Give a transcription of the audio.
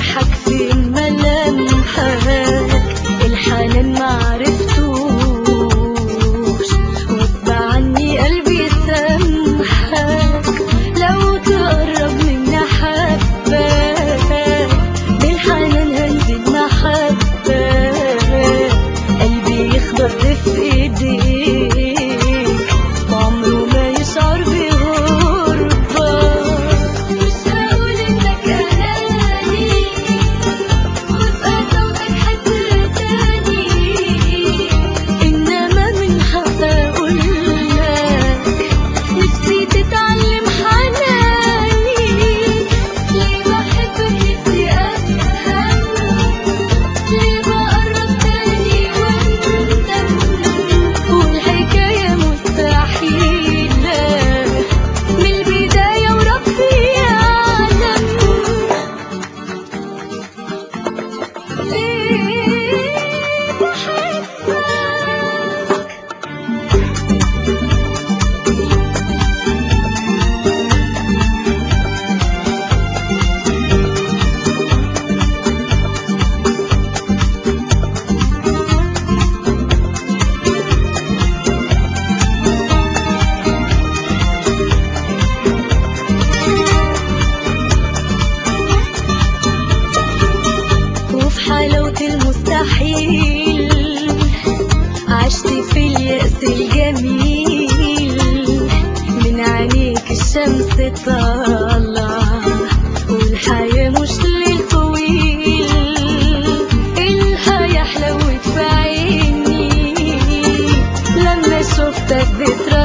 جرحك في ملامحك، الحنان معرفتوش، غصب عني قلبي سامحك. لو تقرب مني حبك، بالحنان هنزل محبك، قلبي يخضر في ايديك، وعمره ما يشعر بغربة. مش هقول انك اناني وابقى ذوقك حد تاني، انما من حق اقولك نفسي تتعلم حناني. ليه بحبك نفسي افهم، ليه بقرب تاني واندم، والحكاية مستحيلة من البداية وربي يعلم. ليه بحبك وفي حلاوة المستحيل عشت في اليأس الجميل، من عينيك الشمس طالعة والحياة مش ليل طويل. الحياة حلوت في عيني لما شفتك بتراجع